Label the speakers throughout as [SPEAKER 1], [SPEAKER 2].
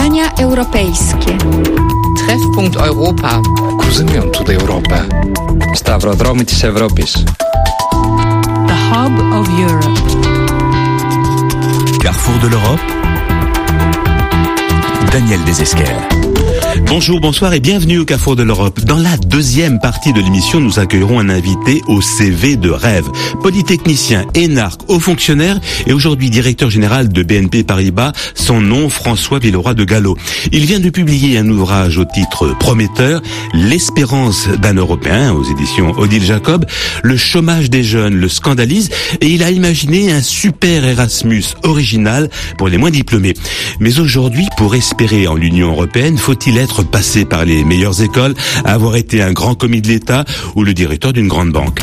[SPEAKER 1] Spotkania europejskie.
[SPEAKER 2] Treffpunkt Europa.
[SPEAKER 3] Kuzyniontu d'Europa. Stavrodromi της Ευρώπης.
[SPEAKER 4] The Hub of Europe.
[SPEAKER 5] Carrefour de l'Europe. Daniel Desesquelles.
[SPEAKER 6] Bonjour, bonsoir et bienvenue au Carrefour de l'Europe. Dans la deuxième partie de l'émission, nous accueillerons un invité au CV de rêve. Polytechnicien, énarque, haut fonctionnaire et aujourd'hui directeur général de BNP Paribas, son nom François Villeroy de Galhau. Il vient de publier un ouvrage au titre prometteur, L'espérance d'un Européen, aux éditions Odile Jacob. Le chômage des jeunes le scandalise et il a imaginé un super Erasmus original pour les moins diplômés. Mais aujourd'hui, pour espérer en l'Union européenne, faut-il être passé par les meilleures écoles, avoir été un grand commis de l'État ou le directeur d'une grande banque?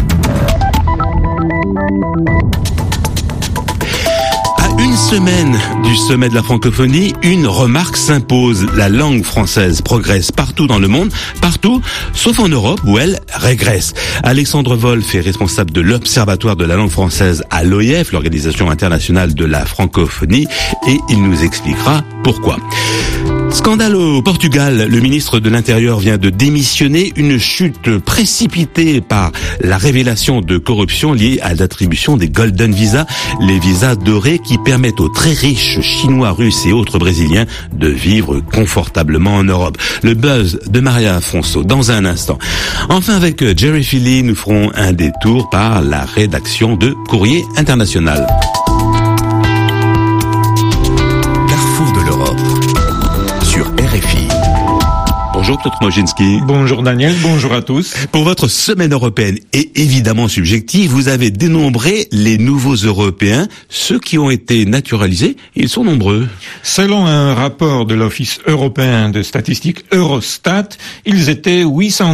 [SPEAKER 6] À une semaine du sommet de la francophonie, une remarque s'impose. La langue française progresse partout dans le monde, partout, sauf en Europe où elle régresse. Alexandre Wolf est responsable de l'Observatoire de la langue française à l'OIF, l'Organisation internationale de la francophonie, et il nous expliquera pourquoi. Scandale au Portugal, le ministre de l'Intérieur vient de démissionner, une chute précipitée par la révélation de corruption liée à l'attribution des Golden Visa, les visas dorés qui permettent aux très riches Chinois, Russes et autres Brésiliens de vivre confortablement en Europe. Le buzz de Maria Afonso dans un instant. Enfin, avec Jerry Philly, nous ferons un détour par la rédaction de Courrier International. Bonjour Piotr Moginski.
[SPEAKER 7] Bonjour Daniel, bonjour à tous.
[SPEAKER 6] Pour votre semaine européenne et évidemment subjective, vous avez dénombré les nouveaux Européens, ceux qui ont été naturalisés, ils sont nombreux.
[SPEAKER 7] Selon un rapport de l'Office européen de statistique Eurostat, ils étaient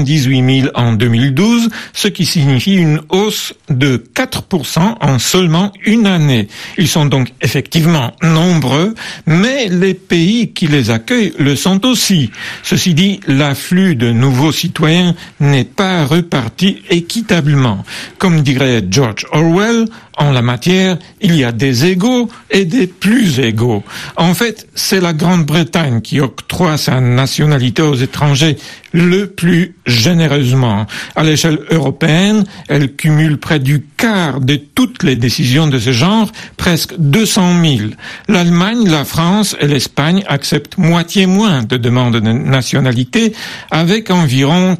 [SPEAKER 7] 818 000 en 2012, ce qui signifie une hausse de 4% en seulement une année. Ils sont donc effectivement nombreux, mais les pays qui les accueillent le sont aussi. Ceci dit, l'afflux de nouveaux citoyens n'est pas reparti équitablement. Comme dirait George Orwell, en la matière, il y a des égaux et des plus égaux. En fait, c'est la Grande-Bretagne qui octroie sa nationalité aux étrangers le plus généreusement. À l'échelle européenne, elle cumule près du quart de toutes les décisions de ce genre, presque 200 000. L'Allemagne, la France et l'Espagne acceptent moitié moins de demandes de nationalité, avec environ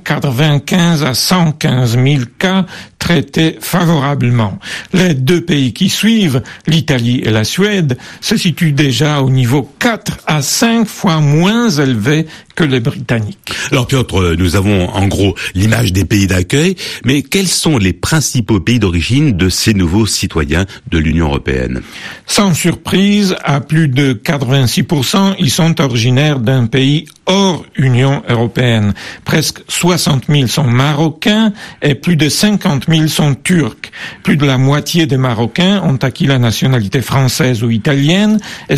[SPEAKER 7] 95 à 115 000 cas traités favorablement. Les deux pays qui suivent, l'Italie et la Suède, se situent déjà au niveau 4 à 5 fois moins élevé que les Britanniques.
[SPEAKER 6] Alors Piotr, nous avons en gros l'image des pays d'accueil, mais quels sont les principaux pays d'origine de ces nouveaux citoyens de l'Union européenne?
[SPEAKER 7] Sans surprise, à plus de 86%, ils sont originaires d'un pays hors Union européenne. Presque 60 000 sont marocains et plus de 50 000 sont turcs. Plus de la moitié des Marocains ont acquis la nationalité française ou italienne et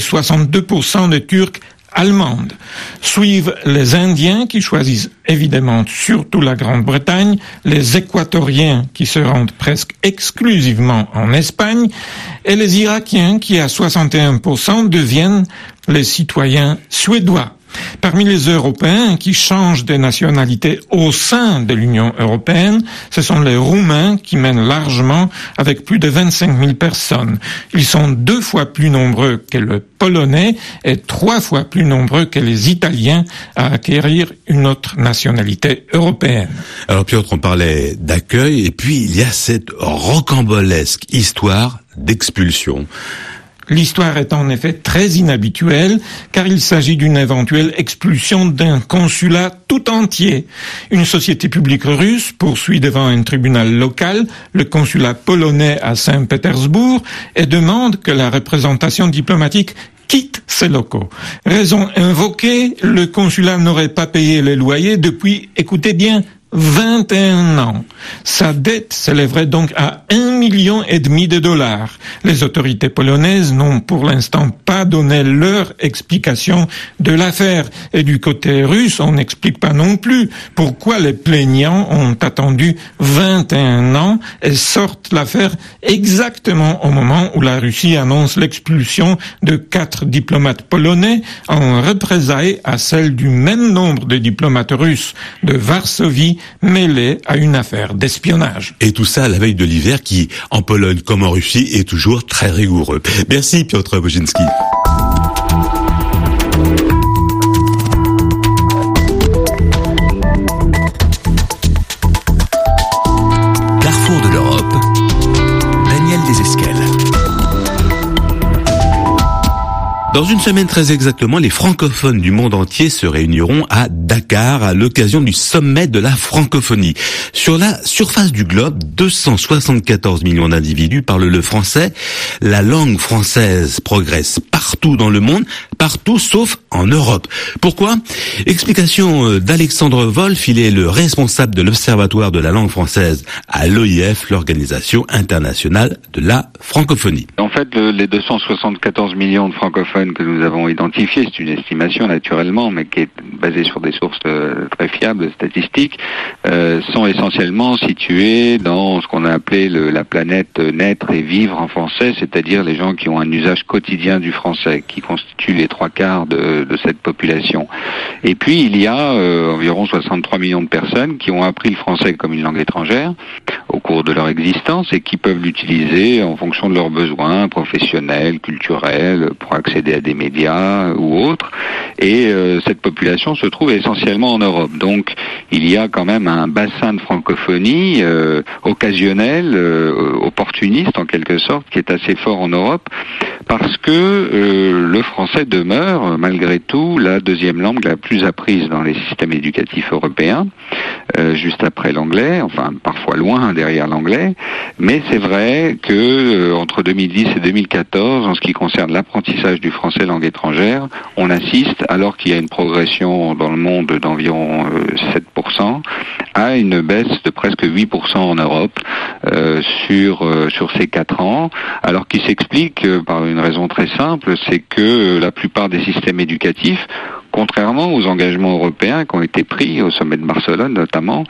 [SPEAKER 7] 62% des Turcs allemandes. Suivent les Indiens qui choisissent évidemment surtout la Grande-Bretagne, les Équatoriens qui se rendent presque exclusivement en Espagne et les Irakiens qui à 61% deviennent les citoyens suédois. Parmi les Européens qui changent de nationalité au sein de l'Union européenne, ce sont les Roumains qui mènent largement avec plus de 25 000 personnes. Ils sont 2 fois plus nombreux que les Polonais et 3 fois plus nombreux que les Italiens à acquérir une autre nationalité européenne.
[SPEAKER 6] Alors Piotr, on parlait d'accueil et puis il y a cette rocambolesque histoire d'expulsion.
[SPEAKER 7] L'histoire est en effet très inhabituelle, car il s'agit d'une éventuelle expulsion d'un consulat tout entier. Une société publique russe poursuit devant un tribunal local le consulat polonais à Saint-Pétersbourg et demande que la représentation diplomatique quitte ses locaux. Raison invoquée, le consulat n'aurait pas payé les loyers depuis, écoutez bien, 21 ans. Sa dette s'élèverait donc à 1,5 million de dollars. Les autorités polonaises n'ont pour l'instant pas donné leur explication de l'affaire. Et du côté russe, on n'explique pas non plus pourquoi les plaignants ont attendu 21 ans et sortent l'affaire exactement au moment où la Russie annonce l'expulsion de 4 diplomates polonais en représailles à celle du même nombre de diplomates russes de Varsovie mêlés à une affaire d'espionnage.
[SPEAKER 6] Et tout ça à la veille de l'hiver qui, en Pologne comme en Russie, est toujours très rigoureux. Merci Piotr Boginski.
[SPEAKER 5] Carrefour de l'Europe, Daniel Desesquelles.
[SPEAKER 6] Dans une semaine très exactement, les francophones du monde entier se réuniront à Dakar à l'occasion du sommet de la francophonie. Sur la surface du globe, 274 millions d'individus parlent le français. La langue française progresse partout dans le monde, partout sauf en Europe. Pourquoi ? Explication d'Alexandre Wolf, il est le responsable de l'Observatoire de la langue française à l'OIF, l'Organisation internationale de la francophonie.
[SPEAKER 1] En fait, les 274 millions de francophones que nous avons identifiés, c'est une estimation naturellement, mais qui est basée sur des sources très fiables, statistiques, sont essentiellement situés dans ce qu'on a appelé la planète naître et vivre en français, c'est-à-dire les gens qui ont un usage quotidien du français, qui constituent les 3/4 de cette population. Et puis, il y a environ 63 millions de personnes qui ont appris le français comme une langue étrangère au cours de leur existence et qui peuvent l'utiliser en fonction de leurs besoins professionnels, culturels, pour accéder à des médias ou autres. Et cette population se trouve essentiellement en Europe. Donc, il y a quand même un bassin de francophonie occasionnel, opportuniste en quelque sorte, qui est assez fort en Europe, parce que le français demeure, malgré tout, la deuxième langue la plus apprise dans les systèmes éducatifs européens, juste après l'anglais, enfin parfois loin derrière l'anglais, mais c'est vrai que entre 2010 et 2014, en ce qui concerne l'apprentissage du français langue étrangère, on assiste, alors qu'il y a une progression dans le monde d'environ 7%, à une baisse de presque 8% en Europe sur ces 4 ans, alors qui s'explique par une raison très simple, c'est que la plupart des systèmes éducatifs, contrairement aux engagements européens qui ont été pris au sommet de Barcelone notamment,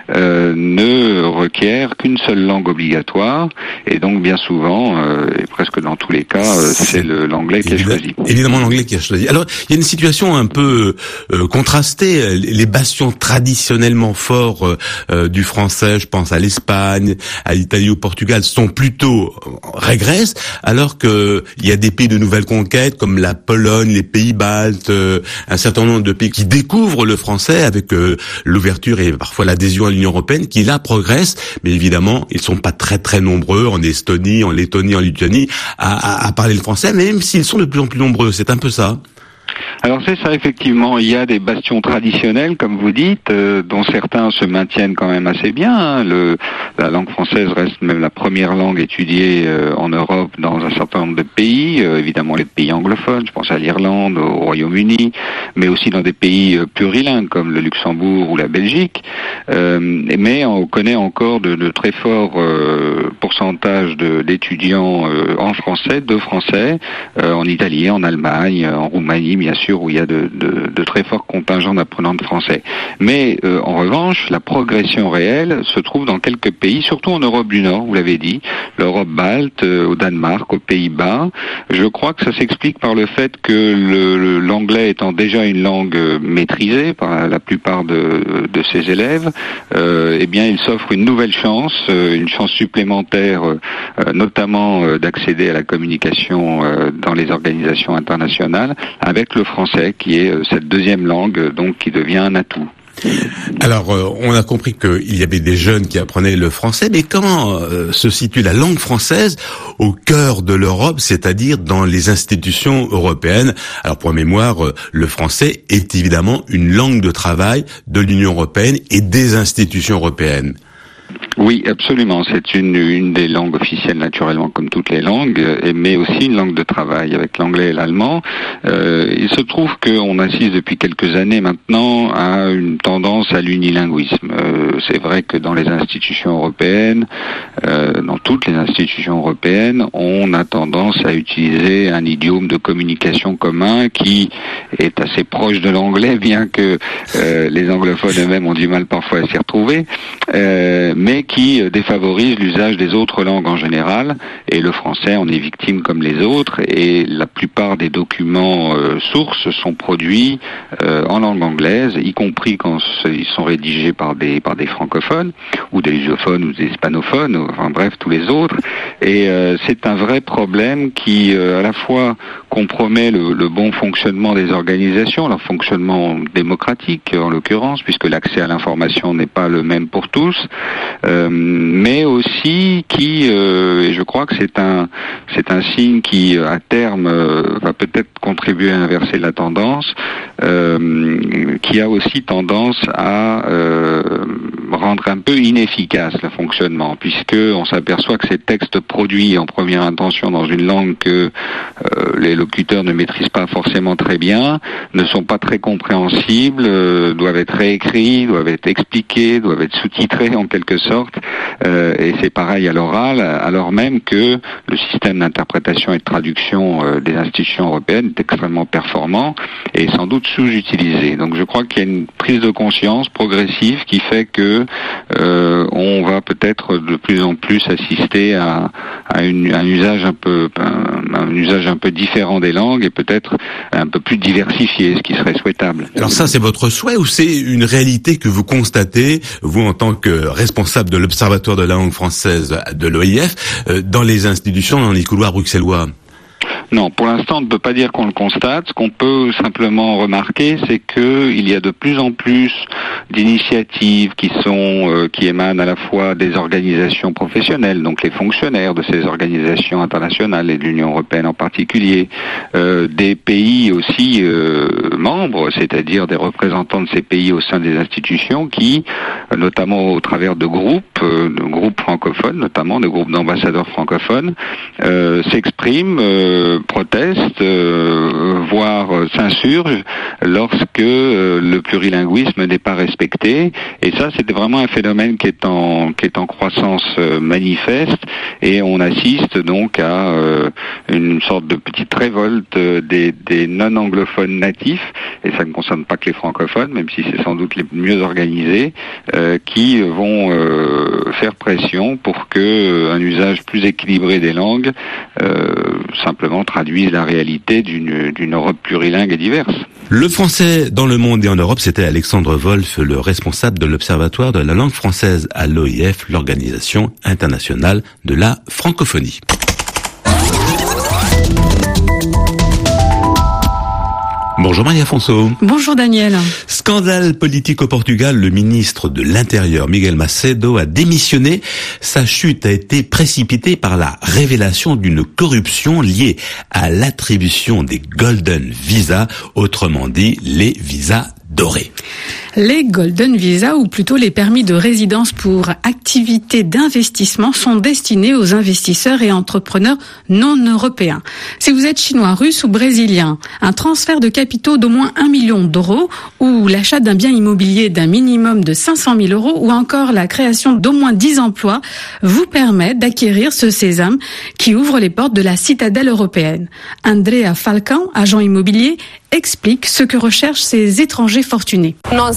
[SPEAKER 1] ne requièrent qu'une seule langue obligatoire, et donc bien souvent, et presque dans tous les cas, c'est l'anglais qui est choisi.
[SPEAKER 6] Évidemment l'anglais qui est choisi. Alors, il y a une situation un peu contrastée. Les bastions traditionnellement forts du français, je pense à l'Espagne, à l'Italie, au Portugal, sont plutôt régressent, alors que il y a des pays de nouvelle conquête comme la Pologne, les pays baltes, un certain nombre de pays qui découvrent le français avec l'ouverture et parfois l'adhésion à l'Union européenne, qui là progressent, mais évidemment ils sont pas très très nombreux en Estonie, en Lettonie, en Lituanie à parler le français, même s'ils sont de plus en plus nombreux. C'est un peu ça.
[SPEAKER 1] Alors c'est ça, effectivement, il y a des bastions traditionnels, comme vous dites, dont certains se maintiennent quand même assez bien. Hein. La langue française reste même la première langue étudiée en Europe dans un certain nombre de pays, évidemment les pays anglophones, je pense à l'Irlande, au Royaume-Uni, mais aussi dans des pays plurilingues comme le Luxembourg ou la Belgique. Mais on connaît encore de très forts pourcentages d'étudiants en français, de français, en Italie, en Allemagne, en Roumanie, bien sûr, où il y a de très forts contingents d'apprenants de français. Mais en revanche, la progression réelle se trouve dans quelques pays, surtout en Europe du Nord, vous l'avez dit, l'Europe balte, au Danemark, aux Pays-Bas. Je crois que ça s'explique par le fait que l'anglais étant déjà une langue maîtrisée par la plupart de ses élèves, eh bien, il s'offre une nouvelle chance, une chance supplémentaire, notamment d'accéder à la communication dans les organisations internationales avec le français, qui est cette deuxième langue, donc qui devient un atout.
[SPEAKER 6] Alors, on a compris qu'il y avait des jeunes qui apprenaient le français, mais comment se situe la langue française au cœur de l'Europe, c'est-à-dire dans les institutions européennes? Alors, pour mémoire, le français est évidemment une langue de travail de l'Union européenne et des institutions européennes.
[SPEAKER 1] Oui, absolument. C'est une des langues officielles, naturellement, comme toutes les langues, mais aussi une langue de travail avec l'anglais et l'allemand. Il se trouve qu'on assiste depuis quelques années maintenant à une tendance à l'unilinguisme. C'est vrai que dans les institutions européennes, dans toutes les institutions européennes, on a tendance à utiliser un idiome de communication commun qui est assez proche de l'anglais, bien que les anglophones eux-mêmes ont du mal parfois à s'y retrouver, mais qui défavorise l'usage des autres langues en général, et le français en est victime comme les autres, et la plupart des documents sources sont produits en langue anglaise, y compris quand ils sont rédigés par des francophones, ou des lusophones, ou des hispanophones, enfin bref, tous les autres, et c'est un vrai problème qui à la fois compromet le bon fonctionnement des organisations, leur fonctionnement démocratique en l'occurrence, puisque l'accès à l'information n'est pas le même pour tous, mais aussi qui, et je crois que c'est un signe qui à terme va peut-être contribuer à inverser la tendance, qui a aussi tendance à rendre un peu inefficace le fonctionnement, puisque on s'aperçoit que ces textes produits en première intention dans une langue que les locuteurs ne maîtrisent pas forcément très bien, ne sont pas très compréhensibles, doivent être réécrits, doivent être expliqués, doivent être sous-titrés en quelque sorte, et c'est pareil à l'oral, alors même que le système d'interprétation et de traduction des institutions européennes est extrêmement performant et sans doute sous-utilisé. Donc je crois qu'il y a une prise de conscience progressive qui fait que on va peut-être de plus en plus assister à un usage un peu différent des langues et peut-être un peu plus diversifié, ce qui serait souhaitable.
[SPEAKER 6] Alors ça, c'est votre souhait ou c'est une réalité que vous constatez, vous en tant que responsable de l'Observatoire de la langue française de l'OIF, dans les institutions, dans les couloirs bruxellois?
[SPEAKER 1] Non, pour l'instant, on ne peut pas dire qu'on le constate. Ce qu'on peut simplement remarquer, c'est que il y a de plus en plus d'initiatives qui émanent à la fois des organisations professionnelles, donc les fonctionnaires de ces organisations internationales et de l'Union européenne en particulier, des pays aussi membres, c'est-à-dire des représentants de ces pays au sein des institutions qui, notamment au travers de groupes francophones, notamment de groupes d'ambassadeurs francophones, s'expriment, protestent, voire s'insurgent lorsque le plurilinguisme n'est pas respecté. Et ça, c'est vraiment un phénomène qui est en croissance manifeste, et on assiste donc à une sorte de petite révolte des non-anglophones natifs, et ça ne concerne pas que les francophones, même si c'est sans doute les mieux organisés, qui vont faire pression pour que un usage plus équilibré des langues simplement traduise la réalité d'une Europe plurilingue et diverse.
[SPEAKER 6] Le français dans le monde et en Europe, c'était Alexandre Wolf, le responsable de l'Observatoire de la langue française à l'OIF, l'Organisation internationale de la francophonie. Bonjour Maria-Afonso.
[SPEAKER 4] Bonjour Daniel.
[SPEAKER 6] Scandale politique au Portugal, le ministre de l'Intérieur Miguel Macedo a démissionné. Sa chute a été précipitée par la révélation d'une corruption liée à l'attribution des Golden Visas, autrement dit les visas dorés.
[SPEAKER 4] Les Golden Visa, ou plutôt les permis de résidence pour activités d'investissement, sont destinés aux investisseurs et entrepreneurs non européens. Si vous êtes chinois, russe ou brésilien, un transfert de capitaux d'au moins 1 million d'euros ou l'achat d'un bien immobilier d'un minimum de 500 000 euros ou encore la création d'au moins 10 emplois vous permet d'acquérir ce sésame qui ouvre les portes de la citadelle européenne. Andrea Falcão, agent immobilier, explique ce que recherchent ces étrangers fortunés.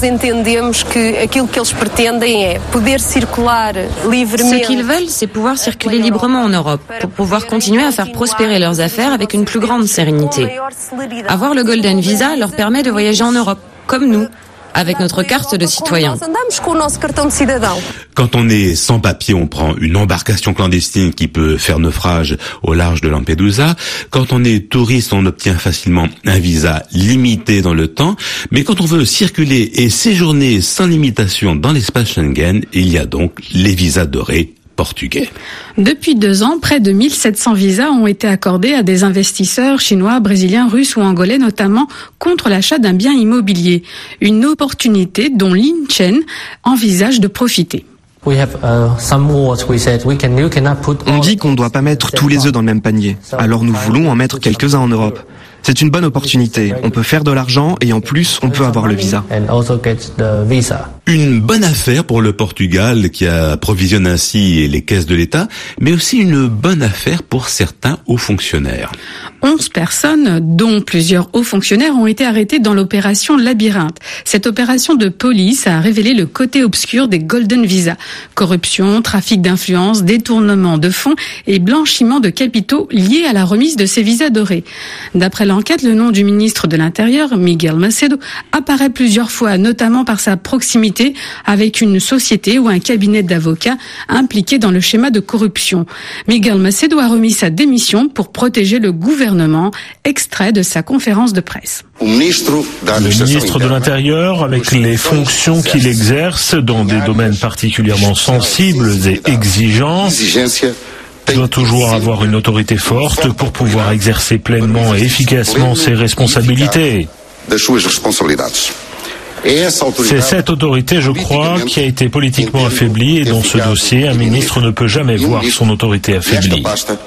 [SPEAKER 8] Ce qu'ils veulent, c'est pouvoir circuler librement en Europe, pour pouvoir continuer à faire prospérer leurs affaires avec une plus grande sérénité. Avoir le Golden Visa leur permet de voyager en Europe, comme nous, avec notre carte de citoyen.
[SPEAKER 6] Quand on est sans papier, on prend une embarcation clandestine qui peut faire naufrage au large de Lampedusa. Quand on est touriste, on obtient facilement un visa limité dans le temps. Mais quand on veut circuler et séjourner sans limitation dans l'espace Schengen, il y a donc les visas dorés portugais.
[SPEAKER 4] Depuis 2 ans, près de 1700 visas ont été accordés à des investisseurs chinois, brésiliens, russes ou angolais, notamment contre l'achat d'un bien immobilier. Une opportunité dont Lin Chen envisage de profiter.
[SPEAKER 9] On dit qu'on ne doit pas mettre tous les œufs dans le même panier. Alors nous voulons en mettre quelques-uns en Europe. C'est une bonne opportunité. On peut faire de l'argent et en plus, on peut avoir le visa.
[SPEAKER 6] Une bonne affaire pour le Portugal qui approvisionne ainsi les caisses de l'État, mais aussi une bonne affaire pour certains hauts fonctionnaires.
[SPEAKER 4] 11 personnes, dont plusieurs hauts fonctionnaires, ont été arrêtées dans l'opération Labyrinthe. Cette opération de police a révélé le côté obscur des Golden Visa. Corruption, trafic d'influence, détournement de fonds et blanchiment de capitaux liés à la remise de ces visas dorés. D'après l'enquête, le nom du ministre de l'Intérieur, Miguel Macedo, apparaît plusieurs fois, notamment par sa proximité avec une société ou un cabinet d'avocats impliqués dans le schéma de corruption. Miguel Macedo a remis sa démission pour protéger le gouvernement, extrait de sa conférence de presse.
[SPEAKER 10] Le ministre de l'Intérieur, avec les fonctions qu'il exerce dans des domaines particulièrement sensibles et exigeants, doit toujours avoir une autorité forte pour pouvoir exercer pleinement et efficacement ses responsabilités. C'est cette autorité, je crois, qui a été politiquement affaiblie et dans ce dossier, un ministre ne peut jamais voir son autorité affaiblie.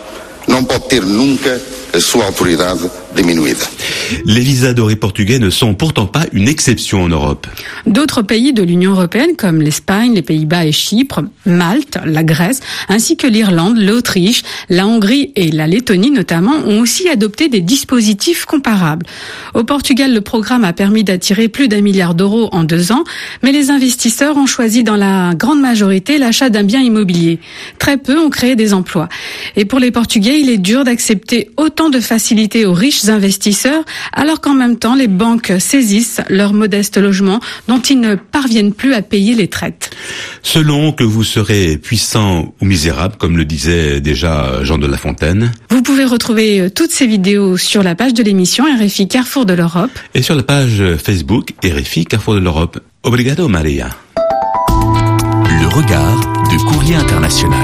[SPEAKER 6] Les visas dorés portugais ne sont pourtant pas une exception en Europe.
[SPEAKER 4] D'autres pays de l'Union européenne comme l'Espagne, les Pays-Bas et Chypre, Malte, la Grèce, ainsi que l'Irlande, l'Autriche, la Hongrie et la Lettonie notamment, ont aussi adopté des dispositifs comparables. Au Portugal, le programme a permis d'attirer plus d'1 milliard d'euros en 2 ans, mais les investisseurs ont choisi dans la grande majorité l'achat d'un bien immobilier. Très peu ont créé des emplois. Et pour les Portugais, il est dur d'accepter autant de facilités aux riches investisseurs, alors qu'en même temps, les banques saisissent leurs modestes logements dont ils ne parviennent plus à payer les traites.
[SPEAKER 6] Selon que vous serez puissant ou misérable, comme le disait déjà Jean de La Fontaine.
[SPEAKER 4] Vous pouvez retrouver toutes ces vidéos sur la page de l'émission RFI Carrefour de l'Europe.
[SPEAKER 6] Et sur la page Facebook RFI Carrefour de l'Europe. Obrigado, Maria.
[SPEAKER 5] Le regard de Courrier International.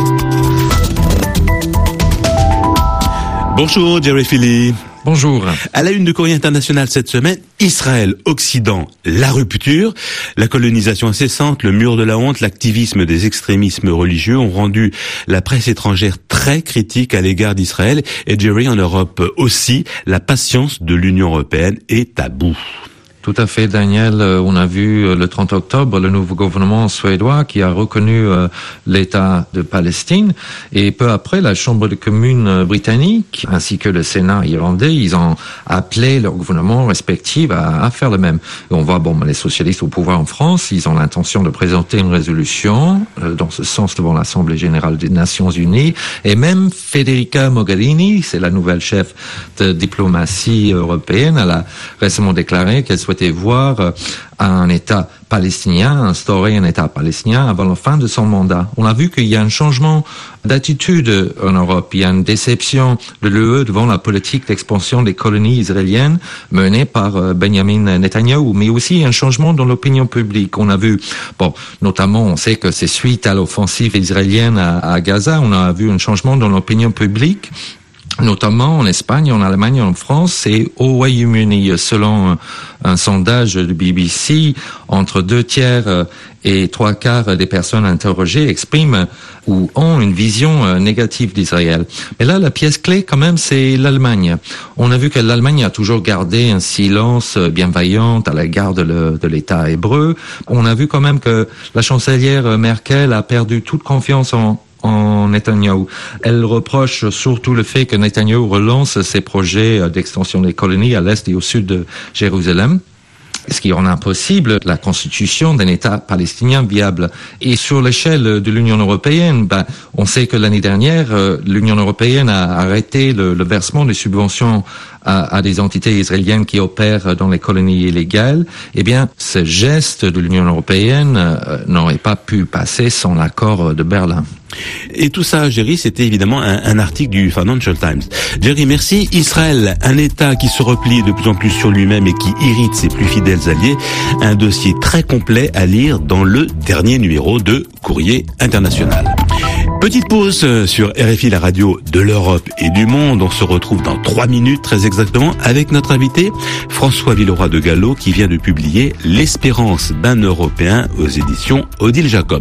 [SPEAKER 6] Bonjour, Jerry Philly.
[SPEAKER 7] Bonjour.
[SPEAKER 6] À la une de Courrier International cette semaine, Israël, Occident, la rupture, la colonisation incessante, le mur de la honte, l'activisme des extrémismes religieux ont rendu la presse étrangère très critique à l'égard d'Israël. Et Jerry, en Europe aussi, la patience de l'Union européenne est à bout.
[SPEAKER 11] Tout à fait, Daniel. On a vu le 30 octobre le nouveau gouvernement suédois qui a reconnu l'État de Palestine. Et peu après, la Chambre des communes britannique ainsi que le Sénat irlandais, ils ont appelé leurs gouvernements respectifs à faire le même. Et on voit, les socialistes au pouvoir en France, ils ont l'intention de présenter une résolution dans ce sens devant l'Assemblée générale des Nations unies. Et même Federica Mogherini, c'est la nouvelle chef de diplomatie européenne, elle a récemment déclaré qu'elle souhaitait voir un État palestinien, instaurer un État palestinien avant la fin de son mandat. On a vu qu'il y a un changement d'attitude en Europe. Il y a une déception de l'UE devant la politique d'expansion des colonies israéliennes menée par Benjamin Netanyahou, mais aussi un changement dans l'opinion publique. On a vu, notamment, on sait que c'est suite à l'offensive israélienne à Gaza, on a vu un changement dans l'opinion publique, notamment en Espagne, en Allemagne, en France et au Royaume-Uni. Selon un sondage du BBC, entre 2/3 et 3/4 des personnes interrogées expriment ou ont une vision négative d'Israël. Mais là, la pièce clé, quand même, c'est l'Allemagne. On a vu que l'Allemagne a toujours gardé un silence bienveillant à l'égard de l'État hébreu. On a vu quand même que la chancelière Merkel a perdu toute confiance en Netanyahou. Elle reproche surtout le fait que Netanyahou relance ses projets d'extension des colonies à l'est et au sud de Jérusalem, ce qui rend impossible la constitution d'un État palestinien viable. Et sur l'échelle de l'Union européenne, on sait que l'année dernière, l'Union européenne a arrêté le versement des subventions à des entités israéliennes qui opèrent dans les colonies illégales. Eh bien, ce geste de l'Union européenne n'aurait pas pu passer sans l'accord de Berlin.
[SPEAKER 6] Et tout ça, Jerry, c'était évidemment un article du Financial Times. Jerry, merci. Israël, un État qui se replie de plus en plus sur lui-même et qui irrite ses plus fidèles alliés. Un dossier très complet à lire dans le dernier numéro de Courrier International. Petite pause sur RFI, la radio de l'Europe et du monde. On se retrouve dans 3 minutes très exactement avec notre invité François Villeroy de Gallo qui vient de publier L'espérance d'un Européen aux éditions Odile Jacob.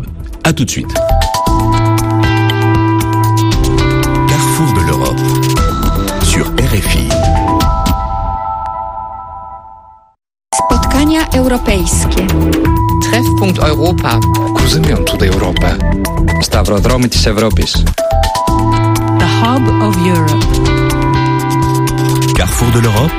[SPEAKER 6] À tout de suite.
[SPEAKER 5] Carrefour de l'Europe sur RFI.
[SPEAKER 2] Spotkania europejskie. Treffpunkt Europa.
[SPEAKER 3] Kuzemion tutaj Europa. Stawrodromy της Ευρώπης.
[SPEAKER 4] The Hub of Europe.
[SPEAKER 5] Carrefour de l'Europe.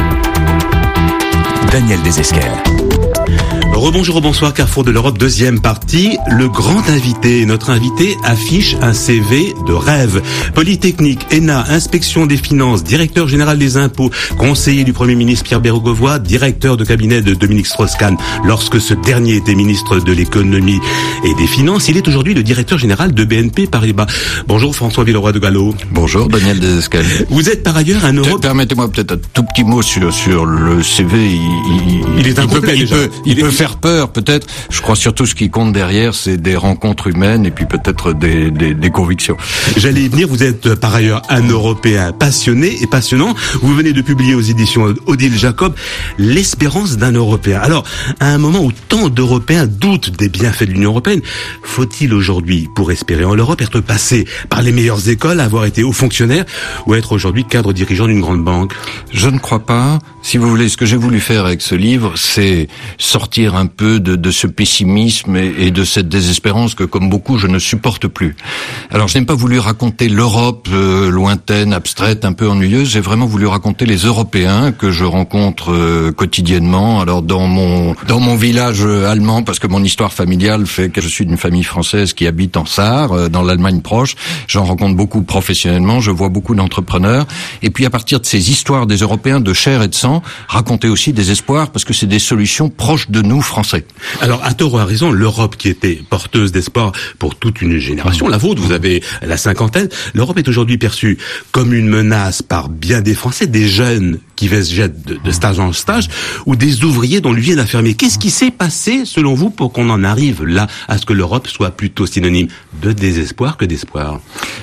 [SPEAKER 5] Daniel Desesquelles.
[SPEAKER 6] Rebonjour, bonsoir, Carrefour de l'Europe, deuxième partie. Le grand invité, notre invité affiche un CV de rêve. Polytechnique, ENA, Inspection des Finances, directeur général des impôts, conseiller du Premier ministre Pierre Bérégovoy, directeur de cabinet de Dominique Strauss-Kahn. Lorsque ce dernier était ministre de l'économie et des finances, il est aujourd'hui le directeur général de BNP Paribas. Bonjour François Villeroy de Gallo.
[SPEAKER 12] Bonjour Daniel Desesquelles.
[SPEAKER 6] Vous êtes par ailleurs un Europe...
[SPEAKER 12] Permettez-moi peut-être un tout petit mot sur le CV.
[SPEAKER 6] Il est incomplet déjà.
[SPEAKER 12] Il peut faire peur peut-être. Je crois surtout ce qui compte derrière, c'est des rencontres humaines et puis peut-être des convictions.
[SPEAKER 6] J'allais y venir, vous êtes par ailleurs un Européen passionné et passionnant. Vous venez de publier aux éditions Odile Jacob L'espérance d'un Européen. Alors, à un moment où tant d'Européens doutent des bienfaits de l'Union européenne, faut-il aujourd'hui, pour espérer en l'Europe, être passé par les meilleures écoles, avoir été haut fonctionnaire ou être aujourd'hui cadre dirigeant d'une grande banque?
[SPEAKER 12] Je ne crois pas. Si vous voulez, ce que j'ai voulu faire avec ce livre, c'est sortir un peu de ce pessimisme et de cette désespérance que, comme beaucoup, je ne supporte plus. Alors, je n'ai pas voulu raconter l'Europe lointaine, abstraite, un peu ennuyeuse. J'ai vraiment voulu raconter les Européens que je rencontre quotidiennement. Alors, dans mon village allemand, parce que mon histoire familiale fait que je suis d'une famille française qui habite en Sarre, dans l'Allemagne proche. J'en rencontre beaucoup professionnellement. Je vois beaucoup d'entrepreneurs. Et puis, à partir de ces histoires des Européens de chair et de sang, raconter aussi des espoirs, parce que c'est des solutions proches de nous, Français.
[SPEAKER 6] Alors, à tort ou à raison, l'Europe qui était porteuse d'espoir pour toute une génération, la vôtre, vous avez la cinquantaine, l'Europe est aujourd'hui perçue comme une menace par bien des Français, des jeunes qui jettent de stage en stage, ou des ouvriers dont l'usine a fermé. Qu'est-ce qui s'est passé, selon vous, pour qu'on en arrive là, à ce que l'Europe soit plutôt synonyme de désespoir que d'espoir?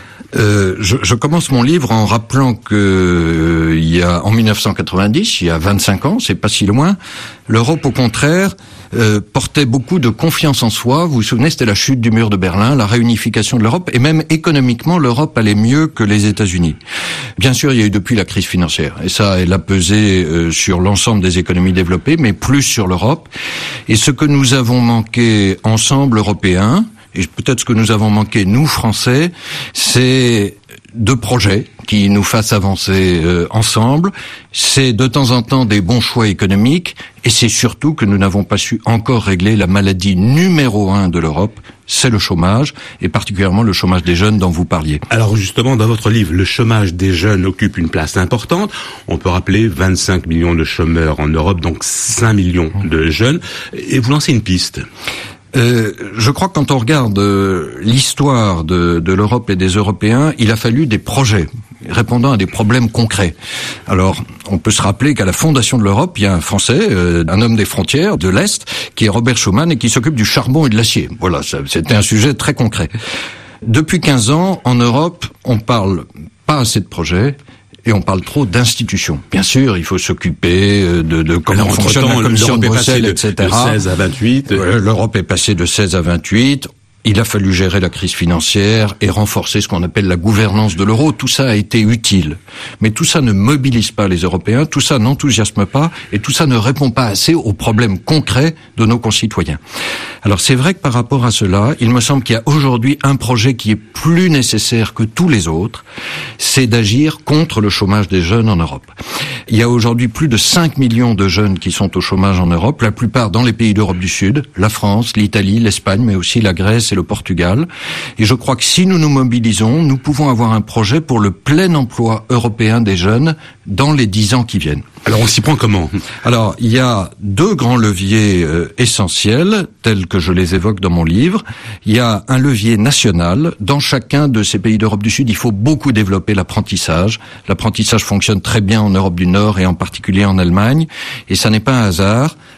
[SPEAKER 12] Je commence mon livre en rappelant que en 1990, il y a 25 ans, c'est pas si loin, l'Europe au contraire portait beaucoup de confiance en soi. Vous vous souvenez, c'était la chute du mur de Berlin, la réunification de l'Europe, et même économiquement, l'Europe allait mieux que les États-Unis. Bien sûr, il y a eu depuis la crise financière, et ça, elle a pesé sur l'ensemble des économies développées, mais plus sur l'Europe. Et ce que nous avons manqué ensemble, Européens, et peut-être ce que nous avons manqué, nous, Français, c'est de projets qui nous fassent avancer ensemble. C'est de temps en temps des bons choix économiques. Et c'est surtout que nous n'avons pas su encore régler la maladie numéro 1 de l'Europe, c'est le chômage, et particulièrement le chômage des jeunes dont vous parliez.
[SPEAKER 6] Alors justement, dans votre livre, le chômage des jeunes occupe une place importante. On peut rappeler 25 millions de chômeurs en Europe, donc 5 millions de jeunes. Et vous lancez une piste.
[SPEAKER 12] Je crois que quand on regarde l'histoire de l'Europe et des Européens, il a fallu des projets répondant à des problèmes concrets. Alors, on peut se rappeler qu'à la fondation de l'Europe, il y a un Français, un homme des frontières de l'Est, qui est Robert Schuman et qui s'occupe du charbon et de l'acier. Voilà, c'était un sujet très concret. Depuis 15 ans, en Europe, on parle pas assez de projets. Et on parle trop d'institutions. Bien sûr, il faut s'occuper de comment fonctionne la Commission de Bruxelles, etc.
[SPEAKER 6] De 16 à 28.
[SPEAKER 12] L'Europe est passée de 16 à 28. Il a fallu gérer la crise financière et renforcer ce qu'on appelle la gouvernance de l'euro. Tout ça a été utile. Mais tout ça ne mobilise pas les Européens, tout ça n'enthousiasme pas et tout ça ne répond pas assez aux problèmes concrets de nos concitoyens. Alors c'est vrai que par rapport à cela, il me semble qu'il y a aujourd'hui un projet qui est plus nécessaire que tous les autres, c'est d'agir contre le chômage des jeunes en Europe. Il y a aujourd'hui plus de 5 millions de jeunes qui sont au chômage en Europe, la plupart dans les pays d'Europe du Sud, la France, l'Italie, l'Espagne, mais aussi la Grèce et le Portugal. Et je crois que si nous nous mobilisons, nous pouvons avoir un projet pour le plein emploi européen des jeunes dans les 10 ans qui viennent.
[SPEAKER 6] Alors on s'y prend comment ?
[SPEAKER 12] Alors il y a deux grands leviers essentiels, tels que je les évoque dans mon livre. Il y a un levier national. Dans chacun de ces pays d'Europe du Sud, il faut beaucoup développer l'apprentissage. L'apprentissage fonctionne très bien en Europe du Nord et en particulier en Allemagne. Et ça n'est pas un hasard.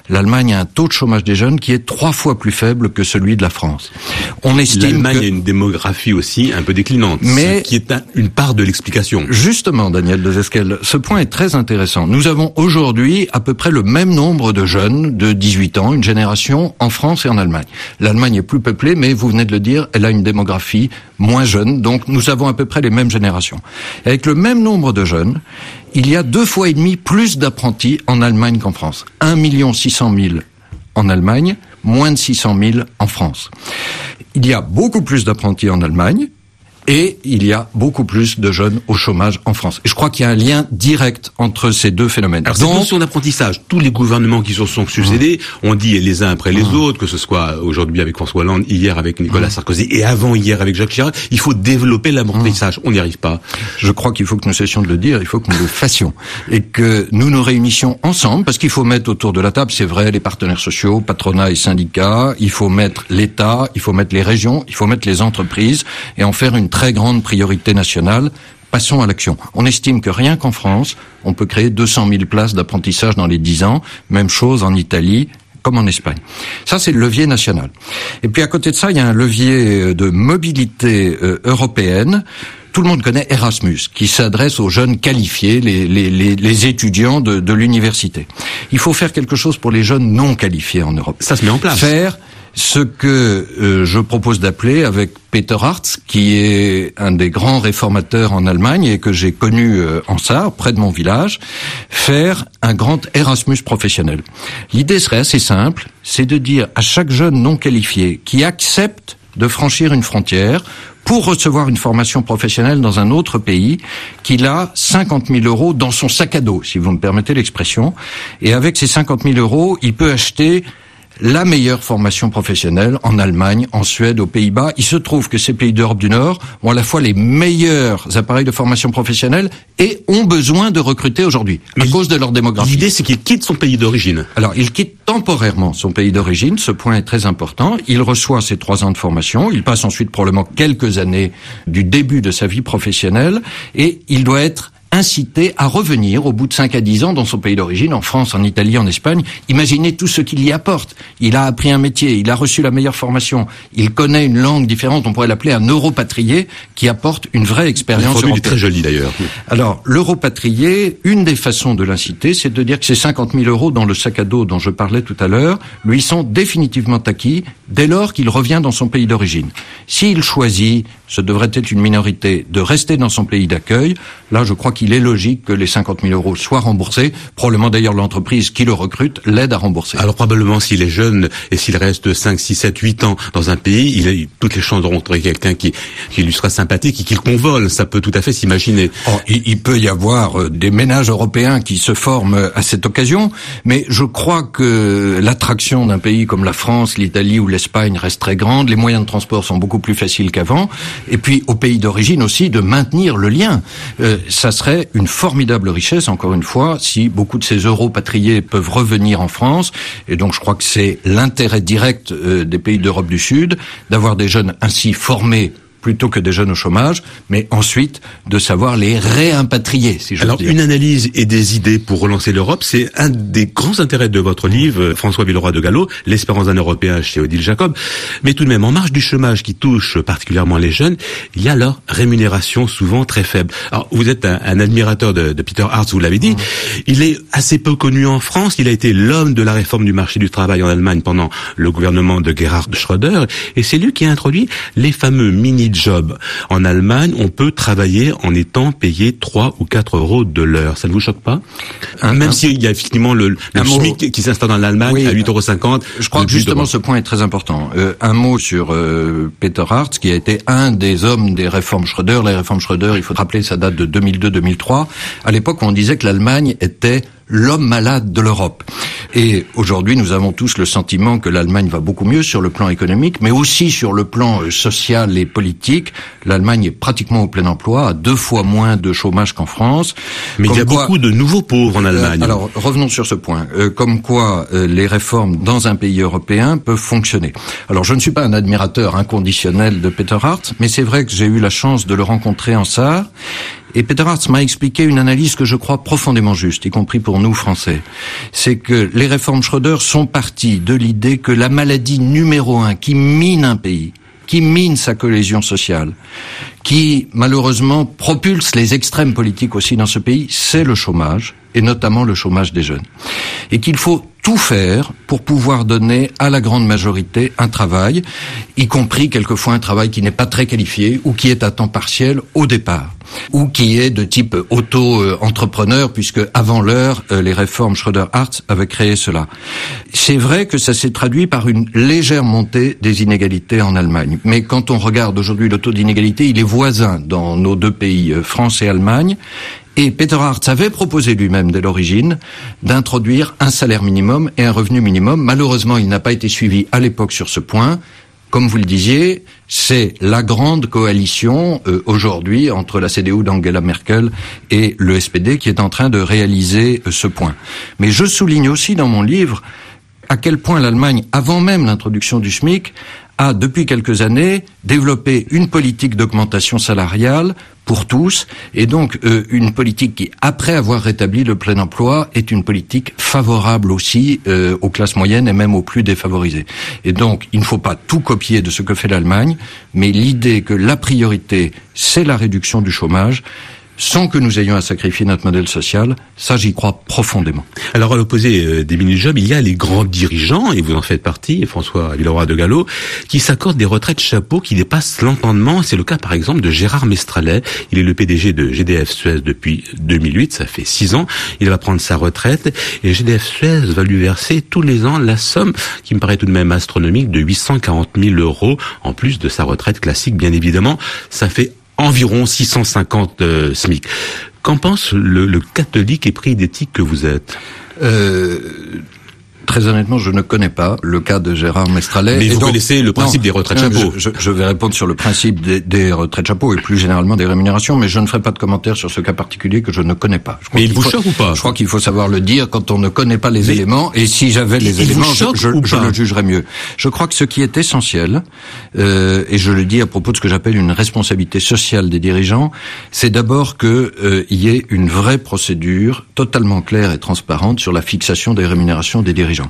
[SPEAKER 12] l'Allemagne a un taux de chômage des jeunes qui est 3 fois plus faible que celui de la France. On estime
[SPEAKER 6] l'Allemagne a une démographie aussi un peu déclinante, ce qui est une part de l'explication.
[SPEAKER 12] Justement, Daniel Dezesquel, ce point est très intéressant. Nous avons aujourd'hui à peu près le même nombre de jeunes de 18 ans, une génération en France et en Allemagne. L'Allemagne est plus peuplée, mais vous venez de le dire, elle a une démographie moins jeune, donc nous avons à peu près les mêmes générations. Avec le même nombre de jeunes, il y a 2,5 fois plus d'apprentis en Allemagne qu'en France. 1 600 000 en Allemagne, moins de 600 000 en France. Il y a beaucoup plus d'apprentis en Allemagne, et il y a beaucoup plus de jeunes au chômage en France. Et je crois qu'il y a un lien direct entre ces deux phénomènes.
[SPEAKER 6] Alors, cette notion d'apprentissage, tous les gouvernements qui se sont succédés ont dit les uns après les autres, que ce soit aujourd'hui avec François Hollande, hier avec Nicolas Sarkozy et avant-hier avec Jacques Chirac, il faut développer l'apprentissage. On n'y arrive pas.
[SPEAKER 12] Je crois qu'il faut que nous cessions de le dire, il faut que nous le fassions. Et que nous nous réunissions ensemble, parce qu'il faut mettre autour de la table, c'est vrai, les partenaires sociaux, patronat et syndicats, il faut mettre l'État, il faut mettre les régions, il faut mettre les entreprises, et en faire une très grande priorité nationale. Passons à l'action. On estime que rien qu'en France, on peut créer 200 000 places d'apprentissage dans les 10 ans. Même chose en Italie, comme en Espagne. Ça, c'est le levier national. Et puis à côté de ça, il y a un levier de mobilité européenne. Tout le monde connaît Erasmus, qui s'adresse aux jeunes qualifiés, les étudiants de l'université. Il faut faire quelque chose pour les jeunes non qualifiés en Europe.
[SPEAKER 6] Ça se met en place.
[SPEAKER 12] Faire ce que je propose d'appeler, avec Peter Hartz, qui est un des grands réformateurs en Allemagne et que j'ai connu en Sarre, près de mon village, faire un grand Erasmus professionnel. L'idée serait assez simple, c'est de dire à chaque jeune non qualifié qui accepte de franchir une frontière pour recevoir une formation professionnelle dans un autre pays, qu'il a 50 000 euros dans son sac à dos, si vous me permettez l'expression, et avec ces 50 000 euros, il peut acheter la meilleure formation professionnelle en Allemagne, en Suède, aux Pays-Bas. Il se trouve que ces pays d'Europe du Nord ont à la fois les meilleurs appareils de formation professionnelle et ont besoin de recruter aujourd'hui, à cause de leur démographie.
[SPEAKER 6] L'idée, c'est qu'il quitte son pays d'origine.
[SPEAKER 12] Alors, il quitte temporairement son pays d'origine, ce point est très important. Il reçoit ses 3 ans de formation, il passe ensuite probablement quelques années du début de sa vie professionnelle, et il doit être incité à revenir au bout de 5 à 10 ans dans son pays d'origine, en France, en Italie, en Espagne. Imaginez tout ce qu'il y apporte. Il a appris un métier, il a reçu la meilleure formation, il connaît une langue différente, on pourrait l'appeler un europatrié, qui apporte une vraie expérience européenne.
[SPEAKER 6] Il est très joli d'ailleurs.
[SPEAKER 12] Alors, l'europatrié, une des façons de l'inciter, c'est de dire que ces 50 000 euros dans le sac à dos dont je parlais tout à l'heure, lui sont définitivement acquis dès lors qu'il revient dans son pays d'origine. S'il choisit, ce devrait être une minorité, de rester dans son pays d'accueil, là je crois qu'il est logique que les 50 000 euros soient remboursés. Probablement d'ailleurs l'entreprise qui le recrute l'aide à rembourser.
[SPEAKER 6] Alors probablement s'il est jeune et s'il reste 5, 6, 7, 8 ans dans un pays, il a toutes les chances de rencontrer quelqu'un qui lui sera sympathique et qui le convole. Ça peut tout à fait s'imaginer.
[SPEAKER 12] Il peut y avoir des ménages européens qui se forment à cette occasion, mais je crois que l'attraction d'un pays comme la France, l'Italie ou l'Espagne reste très grande. Les moyens de transport sont beaucoup plus faciles qu'avant. Et puis au pays d'origine aussi de maintenir le lien. Ça serait une formidable richesse, encore une fois, si beaucoup de ces europatriés peuvent revenir en France. Et donc je crois que c'est l'intérêt direct des pays d'Europe du Sud d'avoir des jeunes ainsi formés plutôt que des jeunes au chômage, mais ensuite de savoir les réimpatrier, si je veux dire.
[SPEAKER 6] Alors, une analyse et des idées pour relancer l'Europe, c'est un des grands intérêts de votre livre, François Villeroy de Galhau, L'espérance d'un Européen chez Odile Jacob. Mais tout de même, en marge du chômage qui touche particulièrement les jeunes, il y a leur rémunération souvent très faible. Alors, vous êtes un admirateur de Peter Hartz, vous l'avez dit. Il est assez peu connu en France. Il a été l'homme de la réforme du marché du travail en Allemagne pendant le gouvernement de Gerhard Schröder. Et c'est lui qui a introduit les fameux mini-jobs. En Allemagne, on peut travailler en étant payé 3 ou 4 euros de l'heure. Ça ne vous choque pas? Même s'il y a effectivement le SMIC qui s'installe en Allemagne à 8,50 €.
[SPEAKER 12] Je crois que justement ce point est très important. Un mot sur Peter Hartz, qui a été un des hommes des réformes Schröder. Les réformes Schröder, il faut rappeler, ça date de 2002-2003. À l'époque, on disait que l'Allemagne était l'homme malade de l'Europe. Et aujourd'hui, nous avons tous le sentiment que l'Allemagne va beaucoup mieux sur le plan économique, mais aussi sur le plan social et politique. L'Allemagne est pratiquement au plein emploi, à 2 fois moins de chômage qu'en France.
[SPEAKER 6] Mais il y a beaucoup de nouveaux pauvres en Allemagne.
[SPEAKER 12] Alors, revenons sur ce point. Comme quoi, les réformes dans un pays européen peuvent fonctionner. Alors, je ne suis pas un admirateur inconditionnel de Peter Hartz, mais c'est vrai que j'ai eu la chance de le rencontrer en Sarre. Et Peter Hartz m'a expliqué une analyse que je crois profondément juste, y compris pour nous Français. C'est que les réformes Schröder sont parties de l'idée que la maladie numéro 1 qui mine un pays, qui mine sa cohésion sociale, qui malheureusement propulse les extrêmes politiques aussi dans ce pays, c'est le chômage, et notamment le chômage des jeunes. Et qu'il faut tout faire pour pouvoir donner à la grande majorité un travail, y compris quelquefois un travail qui n'est pas très qualifié ou qui est à temps partiel au départ, ou qui est de type auto-entrepreneur, puisque avant l'heure, les réformes Schröder-Hartz avaient créé cela. C'est vrai que ça s'est traduit par une légère montée des inégalités en Allemagne. Mais quand on regarde aujourd'hui le taux d'inégalité, il est voisin dans nos deux pays, France et Allemagne. Et Peter Hartz avait proposé lui-même dès l'origine d'introduire un salaire minimum et un revenu minimum. Malheureusement, il n'a pas été suivi à l'époque sur ce point. Comme vous le disiez, c'est la grande coalition aujourd'hui entre la CDU d'Angela Merkel et le SPD qui est en train de réaliser ce point. Mais je souligne aussi dans mon livre à quel point l'Allemagne, avant même l'introduction du SMIC, a depuis quelques années développé une politique d'augmentation salariale pour tous, et donc une politique qui, après avoir rétabli le plein emploi, est une politique favorable aussi aux classes moyennes et même aux plus défavorisés. Et donc, il ne faut pas tout copier de ce que fait l'Allemagne, mais l'idée que la priorité, c'est la réduction du chômage, sans que nous ayons à sacrifier notre modèle social, ça j'y crois profondément.
[SPEAKER 6] Alors à l'opposé des mini-jobs, il y a les grands dirigeants, et vous en faites partie, François Villeroy de Galhau, qui s'accordent des retraites chapeaux qui dépassent l'entendement. C'est le cas par exemple de Gérard Mestralet. Il est le PDG de GDF Suez depuis 2008, ça fait 6 ans. Il va prendre sa retraite et GDF Suez va lui verser tous les ans la somme qui me paraît tout de même astronomique de 840 000 €, en plus de sa retraite classique bien évidemment. Ça fait environ 650 SMIC. Qu'en pense le catholique épris d'éthique que vous êtes ?
[SPEAKER 12] Très honnêtement, je ne connais pas le cas de Gérard Mestralet.
[SPEAKER 6] Mais vous connaissez le principe des retraites chapeaux.
[SPEAKER 12] Je vais répondre sur le principe des retraites chapeaux et plus généralement des rémunérations, mais je ne ferai pas de commentaire sur ce cas particulier que je ne connais pas.
[SPEAKER 6] Mais il vous choque ou pas ?
[SPEAKER 12] Je crois qu'il faut savoir le dire quand on ne connaît pas les éléments, et si j'avais les éléments, je le jugerais mieux. Je crois que ce qui est essentiel, et je le dis à propos de ce que j'appelle une responsabilité sociale des dirigeants, c'est d'abord que y ait une vraie procédure totalement claire et transparente sur la fixation des rémunérations des dirigeants.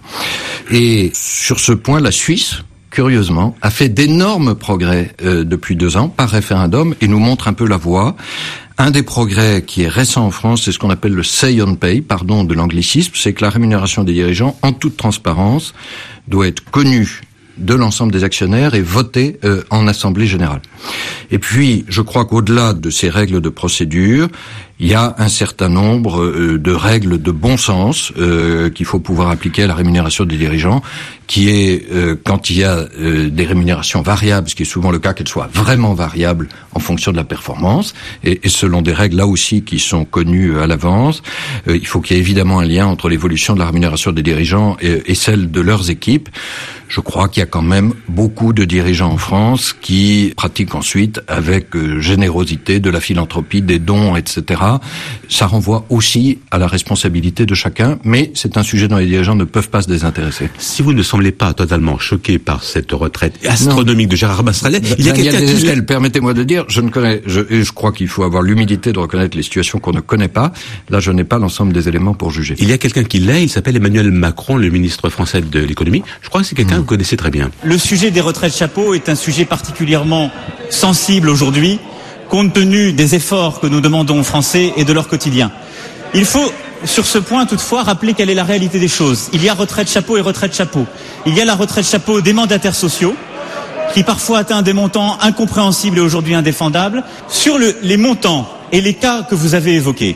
[SPEAKER 12] Et sur ce point, la Suisse, curieusement, a fait d'énormes progrès depuis 2 ans par référendum et nous montre un peu la voie. Un des progrès qui est récent en France, c'est ce qu'on appelle le say on pay, pardon de l'anglicisme, c'est que la rémunération des dirigeants, en toute transparence, doit être connue de l'ensemble des actionnaires et votée en assemblée générale. Et puis, je crois qu'au-delà de ces règles de procédure, il y a un certain nombre de règles de bon sens qu'il faut pouvoir appliquer à la rémunération des dirigeants, qui est, quand il y a des rémunérations variables, ce qui est souvent le cas, qu'elles soient vraiment variables en fonction de la performance, et selon des règles là aussi qui sont connues à l'avance. Il faut qu'il y ait évidemment un lien entre l'évolution de la rémunération des dirigeants et celle de leurs équipes. Je crois qu'il y a quand même beaucoup de dirigeants en France qui pratiquent ensuite avec générosité de la philanthropie, des dons, etc. Ça renvoie aussi à la responsabilité de chacun, mais c'est un sujet dont les dirigeants ne peuvent pas se désintéresser.
[SPEAKER 6] Si vous ne semblez pas totalement choqué par cette retraite astronomique de Gérard Mestralet, il y a quelqu'un qui...
[SPEAKER 12] Permettez-moi de dire, je crois qu'il faut avoir l'humilité de reconnaître les situations qu'on ne connaît pas. Là, je n'ai pas l'ensemble des éléments pour juger.
[SPEAKER 6] Il y a quelqu'un qui l'est, il s'appelle Emmanuel Macron, le ministre français de l'économie. Je crois que c'est quelqu'un que vous connaissez très bien.
[SPEAKER 13] Le sujet des retraites chapeaux est un sujet particulièrement sensible aujourd'hui, compte tenu des efforts que nous demandons aux Français et de leur quotidien. Il faut, sur ce point, toutefois, rappeler quelle est la réalité des choses. Il y a retraite chapeau et retraite chapeau. Il y a la retraite chapeau des mandataires sociaux, qui parfois atteint des montants incompréhensibles et aujourd'hui indéfendables. Sur les montants et les cas que vous avez évoqués,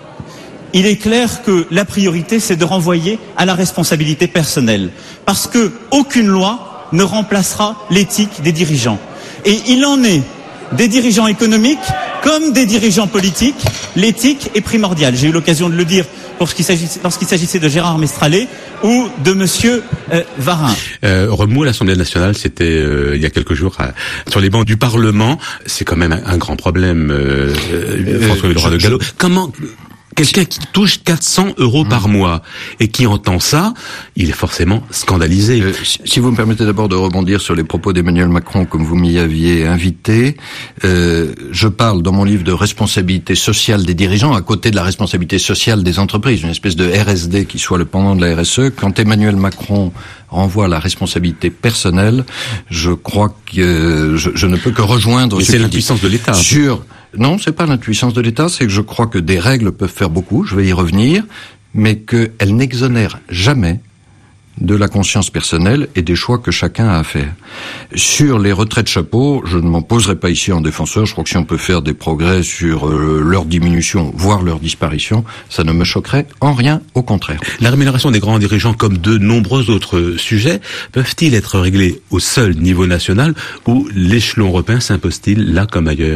[SPEAKER 13] il est clair que la priorité, c'est de renvoyer à la responsabilité personnelle. Parce que aucune loi ne remplacera l'éthique des dirigeants. Et il en est des dirigeants économiques comme des dirigeants politiques, l'éthique est primordiale. J'ai eu l'occasion de le dire lorsqu'il s'agissait de Gérard Mestralet ou de Monsieur Varin.
[SPEAKER 6] Remous à l'Assemblée nationale, c'était il y a quelques jours sur les bancs du Parlement. C'est quand même un grand problème, François Villeroy de Galhau. Comment Quelqu'un qui touche 400 € par mois et qui entend ça, il est forcément scandalisé.
[SPEAKER 12] Si vous me permettez d'abord de rebondir sur les propos d'Emmanuel Macron, comme vous m'y aviez invité, je parle dans mon livre de responsabilité sociale des dirigeants à côté de la responsabilité sociale des entreprises, une espèce de RSD qui soit le pendant de la RSE. Quand Emmanuel Macron renvoie à la responsabilité personnelle, je crois que je ne peux que rejoindre.
[SPEAKER 6] Mais c'est l'impuissance de l'État.
[SPEAKER 12] Non, c'est pas l'impuissance de l'État, c'est que je crois que des règles peuvent faire beaucoup, je vais y revenir, mais qu'elles n'exonèrent jamais de la conscience personnelle et des choix que chacun a à faire. Sur les retraites chapeau, je ne m'en poserai pas ici en défenseur, je crois que si on peut faire des progrès sur leur diminution, voire leur disparition, ça ne me choquerait en rien, au contraire.
[SPEAKER 6] La rémunération des grands dirigeants, comme de nombreux autres sujets, peuvent-ils être réglés au seul niveau national ou l'échelon européen s'impose-t-il là comme ailleurs ?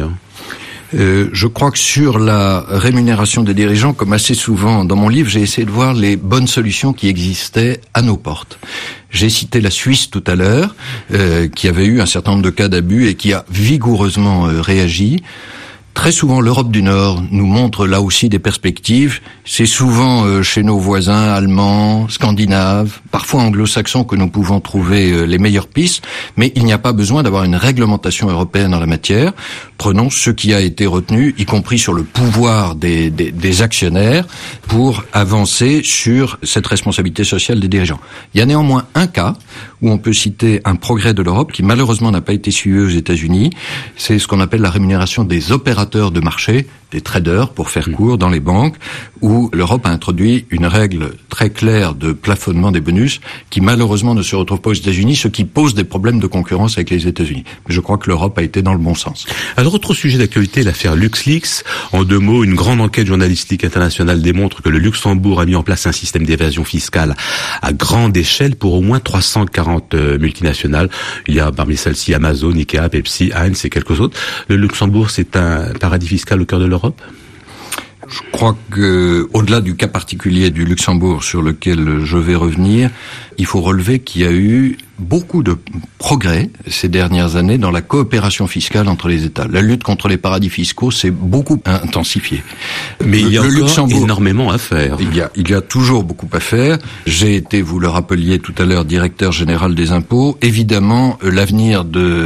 [SPEAKER 12] Je crois que sur la rémunération des dirigeants, comme assez souvent dans mon livre, j'ai essayé de voir les bonnes solutions qui existaient à nos portes. J'ai cité la Suisse tout à l'heure, qui avait eu un certain nombre de cas d'abus et qui a vigoureusement réagi. Très souvent, l'Europe du Nord nous montre là aussi des perspectives. C'est souvent chez nos voisins allemands, scandinaves, parfois anglo-saxons que nous pouvons trouver les meilleures pistes, mais il n'y a pas besoin d'avoir une réglementation européenne en la matière. Prenons ce qui a été retenu, y compris sur le pouvoir des actionnaires, pour avancer sur cette responsabilité sociale des dirigeants. Il y a néanmoins un cas où on peut citer un progrès de l'Europe qui malheureusement n'a pas été suivi aux États-Unis. C'est ce qu'on appelle la rémunération des opérateurs de marché, des traders, pour faire court, dans les banques, où l'Europe a introduit une règle très claire de plafonnement des bonus qui malheureusement ne se retrouve pas aux États-Unis, ce qui pose des problèmes de concurrence avec les États-Unis. Mais je crois que l'Europe a été dans le bon sens.
[SPEAKER 6] Alors, autre sujet d'actualité, l'affaire LuxLeaks. En 2 mots, une grande enquête journalistique internationale démontre que le Luxembourg a mis en place un système d'évasion fiscale à grande échelle pour au moins 340 multinationales. Il y a parmi celles-ci Amazon, Ikea, Pepsi, Heinz et quelques autres. Le Luxembourg, c'est un paradis fiscal au cœur de l'Europe ?
[SPEAKER 12] Je crois que, au-delà du cas particulier du Luxembourg sur lequel je vais revenir, il faut relever qu'il y a eu beaucoup de progrès ces dernières années dans la coopération fiscale entre les États. La lutte contre les paradis fiscaux s'est beaucoup intensifiée.
[SPEAKER 6] Mais il y a encore énormément à faire.
[SPEAKER 12] Il y a toujours beaucoup à faire. J'ai été, vous le rappeliez tout à l'heure, directeur général des impôts. Évidemment, l'avenir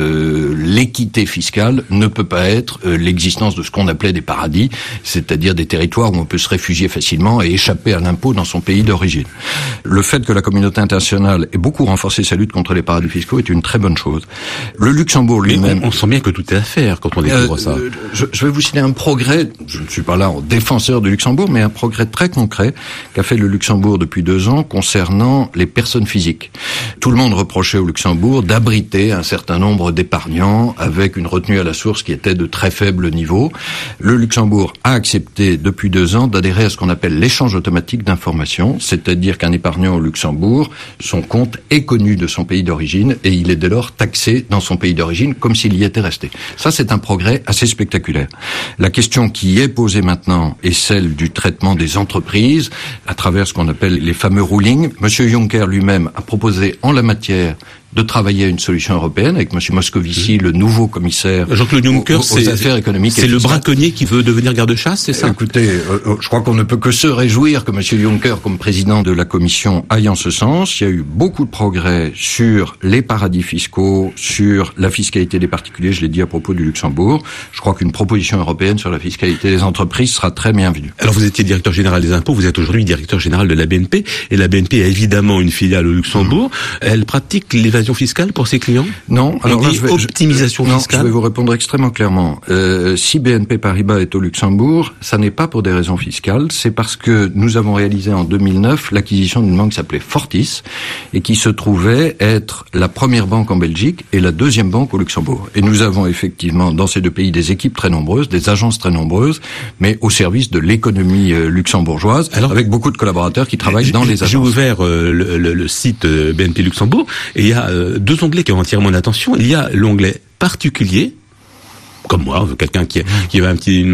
[SPEAKER 12] de l'équité fiscale ne peut pas être l'existence de ce qu'on appelait des paradis, c'est-à-dire des territoires où on peut se réfugier facilement et échapper à l'impôt dans son pays d'origine. Le fait que la communauté internationale ait beaucoup renforcé sa lutte contre les paradis fiscaux est une très bonne chose. Le Luxembourg lui-même...
[SPEAKER 6] On sent bien que tout est à faire quand on découvre ça.
[SPEAKER 12] Je vais vous citer un progrès, je ne suis pas là en défenseur du Luxembourg, mais un progrès très concret qu'a fait le Luxembourg depuis 2 ans concernant les personnes physiques. Tout le monde reprochait au Luxembourg d'abriter un certain nombre d'épargnants avec une retenue à la source qui était de très faible niveau. Le Luxembourg a accepté depuis 2 ans d'adhérer à ce qu'on appelle l'échange automatique d'informations, c'est-à-dire qu'un épargnant au Luxembourg, son compte est connu de son pays d'origine et il est dès lors taxé dans son pays d'origine comme s'il y était resté. Ça, c'est un progrès assez spectaculaire. La question qui est posée maintenant est celle du traitement des entreprises à travers ce qu'on appelle les fameux rulings. Monsieur Juncker lui-même a proposé en la matière de travailler à une solution européenne avec M. Moscovici, le nouveau commissaire
[SPEAKER 6] Jean-Claude Juncker,
[SPEAKER 12] aux affaires économiques.
[SPEAKER 6] C'est le braconnier qui veut devenir garde-chasse, c'est ça?
[SPEAKER 12] Écoutez, je crois qu'on ne peut que se réjouir que M. Juncker, comme président de la Commission, aille en ce sens. Il y a eu beaucoup de progrès sur les paradis fiscaux, sur la fiscalité des particuliers, je l'ai dit à propos du Luxembourg. Je crois qu'une proposition européenne sur la fiscalité des entreprises sera très bienvenue.
[SPEAKER 6] Alors vous étiez directeur général des impôts, vous êtes aujourd'hui directeur général de la BNP, et la BNP a évidemment une filiale au Luxembourg. Elle pratique l'évasion fiscale pour ses clients?
[SPEAKER 12] Non. Alors là,
[SPEAKER 6] optimisation fiscale.
[SPEAKER 12] Je vais vous répondre extrêmement clairement. Si BNP Paribas est au Luxembourg, ça n'est pas pour des raisons fiscales, c'est parce que nous avons réalisé en 2009 l'acquisition d'une banque qui s'appelait Fortis et qui se trouvait être la première banque en Belgique et la deuxième banque au Luxembourg. Et nous avons effectivement dans ces 2 pays des équipes très nombreuses, des agences très nombreuses, mais au service de l'économie luxembourgeoise, avec beaucoup de collaborateurs qui travaillent dans les agences.
[SPEAKER 6] J'ai ouvert le site BNP Luxembourg et il y a 2 onglets qui ont attiré mon attention. Il y a l'onglet particulier, comme moi, quelqu'un qui a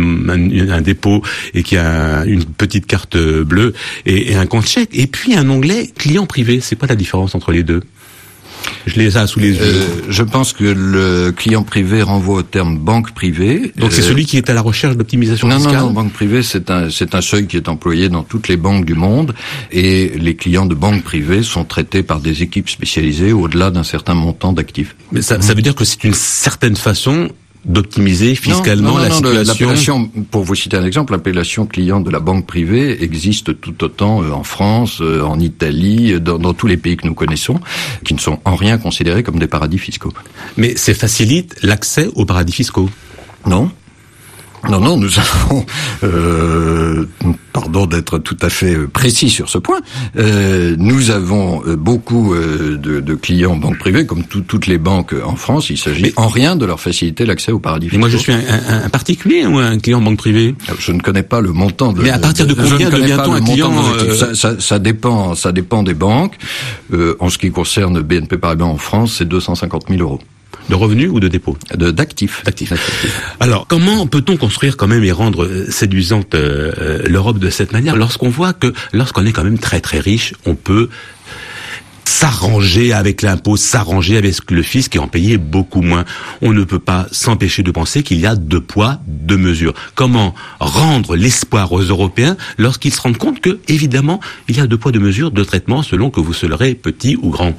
[SPEAKER 6] un dépôt et qui a une petite carte bleue et un compte chèque, et puis un onglet client privé. C'est quoi la différence entre les deux? Je les ai sous les yeux.
[SPEAKER 12] Je pense que le client privé renvoie au terme banque privée.
[SPEAKER 6] Donc c'est celui qui est à la recherche d'optimisation fiscale?
[SPEAKER 12] Non, banque privée, c'est un seuil qui est employé dans toutes les banques du monde, et les clients de banques privées sont traités par des équipes spécialisées au-delà d'un certain montant d'actifs.
[SPEAKER 6] Mais ça veut dire que c'est une certaine façon d'optimiser fiscalement la situation.
[SPEAKER 12] L'appellation, pour vous citer un exemple, l'appellation client de la banque privée existe tout autant en France, en Italie, dans tous les pays que nous connaissons, qui ne sont en rien considérés comme des paradis fiscaux.
[SPEAKER 6] Mais ça facilite l'accès aux paradis fiscaux?
[SPEAKER 12] Non, nous avons, pardon d'être tout à fait précis sur ce point, nous avons beaucoup de clients banques privées, comme toutes les banques en France. Il s'agit en rien de leur faciliter l'accès aux paradis fiscaux.
[SPEAKER 6] Mais moi, je suis un particulier ou un client banque privée?
[SPEAKER 12] Je ne connais pas le montant de...
[SPEAKER 6] Mais à partir de combien devient-on un client?
[SPEAKER 12] Ça dépend des banques. En ce qui concerne BNP Paribas en France, c'est 250 000 euros.
[SPEAKER 6] De revenus ou de dépôts?
[SPEAKER 12] D'actifs.
[SPEAKER 6] Alors, comment peut-on construire quand même et rendre séduisante l'Europe de cette manière, lorsqu'on voit que, lorsqu'on est quand même très très riche, on peut s'arranger avec l'impôt, s'arranger avec le fisc et en payer beaucoup moins. On ne peut pas s'empêcher de penser qu'il y a 2 poids, 2 mesures. Comment rendre l'espoir aux Européens lorsqu'ils se rendent compte que, évidemment, il y a 2 poids, 2 mesures de traitement selon que vous serez petit ou grand?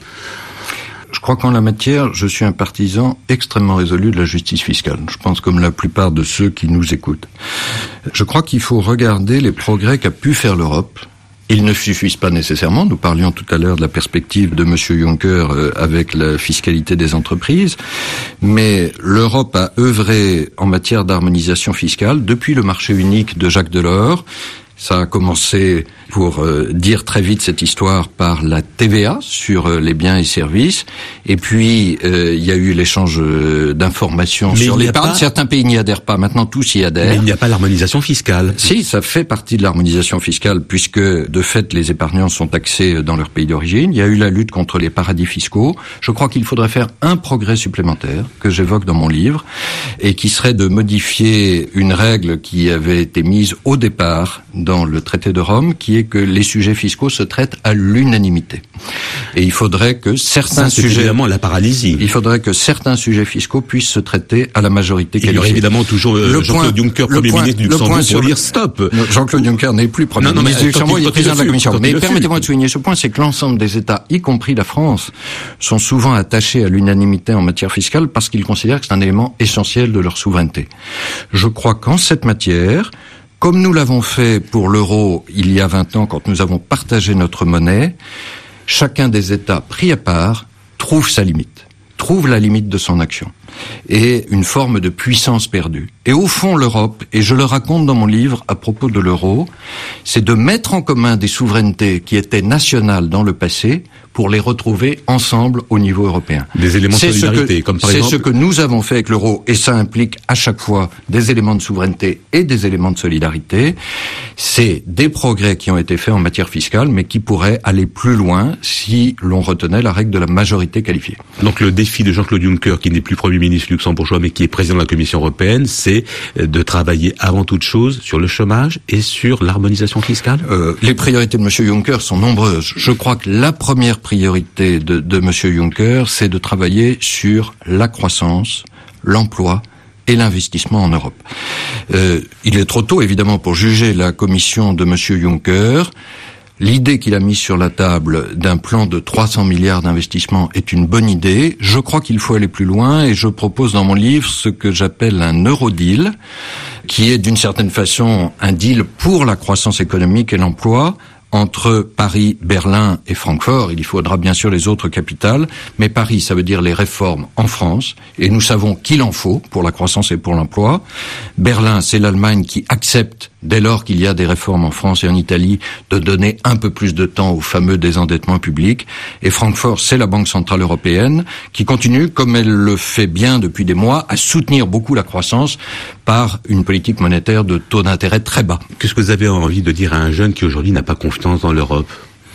[SPEAKER 12] Je crois qu'en la matière, je suis un partisan extrêmement résolu de la justice fiscale. Je pense comme la plupart de ceux qui nous écoutent. Je crois qu'il faut regarder les progrès qu'a pu faire l'Europe. Ils ne suffisent pas nécessairement. Nous parlions tout à l'heure de la perspective de M. Juncker avec la fiscalité des entreprises. Mais l'Europe a œuvré en matière d'harmonisation fiscale depuis le marché unique de Jacques Delors. Ça a commencé, pour dire très vite cette histoire, par la TVA sur les biens et services. Et puis, il y a eu l'échange d'informations sur l'épargne. Certains pays n'y adhèrent pas. Maintenant, tous y adhèrent.
[SPEAKER 6] Mais il n'y a pas l'harmonisation fiscale.
[SPEAKER 12] Si, ça fait partie de l'harmonisation fiscale, puisque, de fait, les épargnants sont taxés dans leur pays d'origine. Il y a eu la lutte contre les paradis fiscaux. Je crois qu'il faudrait faire un progrès supplémentaire, que j'évoque dans mon livre, et qui serait de modifier une règle qui avait été mise au départ dans le traité de Rome, qui est que les sujets fiscaux se traitent à l'unanimité. Et il faudrait que certains sujets...
[SPEAKER 6] évidemment la paralysie.
[SPEAKER 12] Il faudrait que certains sujets fiscaux puissent se traiter à la majorité qualifiée.
[SPEAKER 6] Il y aurait évidemment toujours Jean-Claude Juncker, Premier ministre du Luxembourg, pour dire stop.
[SPEAKER 12] Jean-Claude Juncker n'est plus Premier ministre du Luxembourg, il est président de la Commission. Mais permettez-moi de souligner ce point, c'est que l'ensemble des États, y compris la France, sont souvent attachés à l'unanimité en matière fiscale parce qu'ils considèrent que c'est un élément essentiel de leur souveraineté. Je crois qu'en cette matière, comme nous l'avons fait pour l'euro il y a 20 ans, quand nous avons partagé notre monnaie, chacun des États pris à part trouve sa limite, trouve la limite de son action, et une forme de puissance perdue. Et au fond, l'Europe, et je le raconte dans mon livre à propos de l'euro, c'est de mettre en commun des souverainetés qui étaient nationales dans le passé pour les retrouver ensemble au niveau européen.
[SPEAKER 6] Des éléments de solidarité, comme par exemple...
[SPEAKER 12] C'est ce que nous avons fait avec l'euro, et ça implique à chaque fois des éléments de souveraineté et des éléments de solidarité. C'est des progrès qui ont été faits en matière fiscale, mais qui pourraient aller plus loin si l'on retenait la règle de la majorité qualifiée.
[SPEAKER 6] Donc le défi de Jean-Claude Juncker, qui n'est plus Premier ministre luxembourgeois, mais qui est président de la Commission européenne, c'est de travailler avant toute chose sur le chômage et sur l'harmonisation fiscale?
[SPEAKER 12] Les priorités de M. Juncker sont nombreuses. Je crois que la première priorité de M. Juncker, c'est de travailler sur la croissance, l'emploi et l'investissement en Europe. Il est trop tôt, évidemment, pour juger la commission de M. Juncker. L'idée qu'il a mise sur la table d'un plan de 300 milliards d'investissements est une bonne idée. Je crois qu'il faut aller plus loin et je propose dans mon livre ce que j'appelle un Eurodeal, qui est d'une certaine façon un deal pour la croissance économique et l'emploi, entre Paris, Berlin et Francfort. Il y faudra bien sûr les autres capitales, mais Paris, ça veut dire les réformes en France, et nous savons qu'il en faut pour la croissance et pour l'emploi. Berlin, c'est l'Allemagne qui accepte, dès lors qu'il y a des réformes en France et en Italie, de donner un peu plus de temps au fameux désendettement public. Et Francfort, c'est la Banque Centrale Européenne qui continue, comme elle le fait bien depuis des mois, à soutenir beaucoup la croissance par une politique monétaire de taux d'intérêt très bas.
[SPEAKER 6] Qu'est-ce que vous avez envie de dire à un jeune qui aujourd'hui n'a pas confiance dans l'Europe?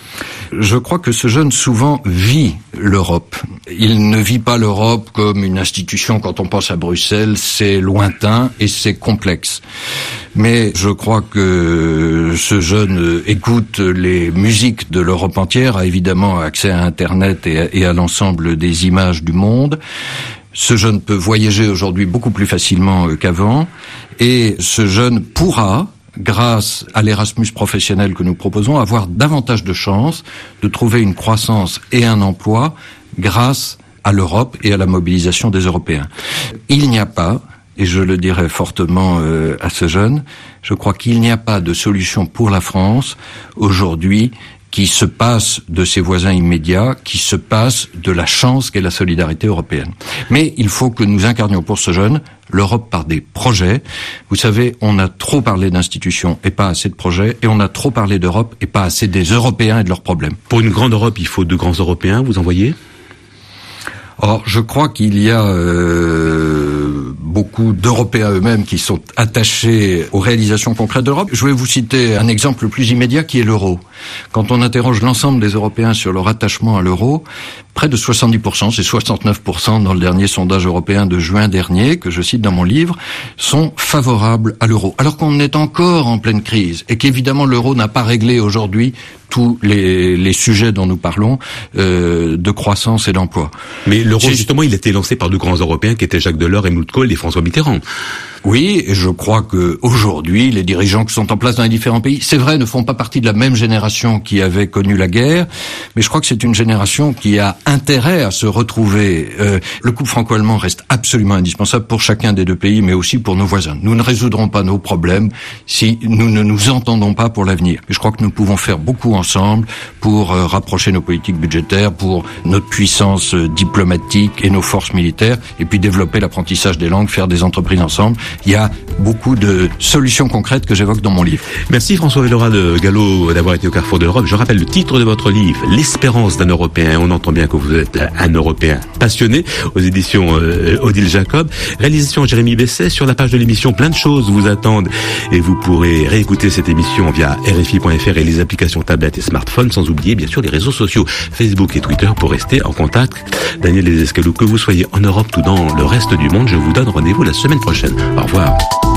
[SPEAKER 12] Je crois que ce jeune souvent vit l'Europe. Il ne vit pas l'Europe comme une institution. Quand on pense à Bruxelles, c'est lointain et c'est complexe. Mais je crois que ce jeune écoute les musiques de l'Europe entière, a évidemment accès à Internet et à l'ensemble des images du monde. Ce jeune peut voyager aujourd'hui beaucoup plus facilement qu'avant, et ce jeune pourra, grâce à l'Erasmus professionnel que nous proposons, avoir davantage de chances de trouver une croissance et un emploi grâce à l'Europe et à la mobilisation des Européens. Il n'y a pas, et je le dirais fortement à ce jeune, je crois qu'il n'y a pas de solution pour la France aujourd'hui qui se passe de ses voisins immédiats, qui se passe de la chance qu'est la solidarité européenne. Mais il faut que nous incarnions pour ce jeune l'Europe par des projets. Vous savez, on a trop parlé d'institutions et pas assez de projets, et on a trop parlé d'Europe et pas assez des Européens et de leurs problèmes.
[SPEAKER 6] Pour une grande Europe, il faut de grands Européens, vous en voyez ?
[SPEAKER 12] Or, je crois qu'il y a beaucoup d'Européens eux-mêmes qui sont attachés aux réalisations concrètes de l'Europe. Je vais vous citer un exemple le plus immédiat qui est l'euro. Quand on interroge l'ensemble des Européens sur leur attachement à l'euro, près de 70%, c'est 69% dans le dernier sondage européen de juin dernier, que je cite dans mon livre, sont favorables à l'euro. Alors qu'on est encore en pleine crise et qu'évidemment l'euro n'a pas réglé aujourd'hui tous les sujets dont nous parlons, de croissance et d'emploi.
[SPEAKER 6] Mais l'euro, justement, il a été lancé par deux grands Européens qui étaient Jacques Delors, Helmut Kohl et François Mitterrand.
[SPEAKER 12] Oui, et je crois que aujourd'hui, les dirigeants qui sont en place dans les différents pays, c'est vrai, ne font pas partie de la même génération qui avait connu la guerre, mais je crois que c'est une génération qui a intérêt à se retrouver. Le couple franco-allemand reste absolument indispensable pour chacun des deux pays, mais aussi pour nos voisins. Nous ne résoudrons pas nos problèmes si nous ne nous entendons pas pour l'avenir. Et je crois que nous pouvons faire beaucoup ensemble pour rapprocher nos politiques budgétaires, pour notre puissance diplomatique et nos forces militaires, et puis développer l'apprentissage des langues, faire des entreprises ensemble. Il y a beaucoup de solutions concrètes que j'évoque dans mon livre.
[SPEAKER 6] Merci François Vellora de Gallo d'avoir été au carrefour de l'Europe. Je rappelle le titre de votre livre, L'espérance d'un Européen. On entend bien que vous êtes un Européen passionné, aux éditions Odile Jacob. Réalisation Jérémy Besset. Sur la page de l'émission, plein de choses vous attendent et vous pourrez réécouter cette émission via RFI.fr et les applications tablettes et smartphones, sans oublier bien sûr les réseaux sociaux Facebook et Twitter pour rester en contact. Daniel Lesescalou, que vous soyez en Europe ou dans le reste du monde, je vous donne rendez-vous la semaine prochaine. Au revoir.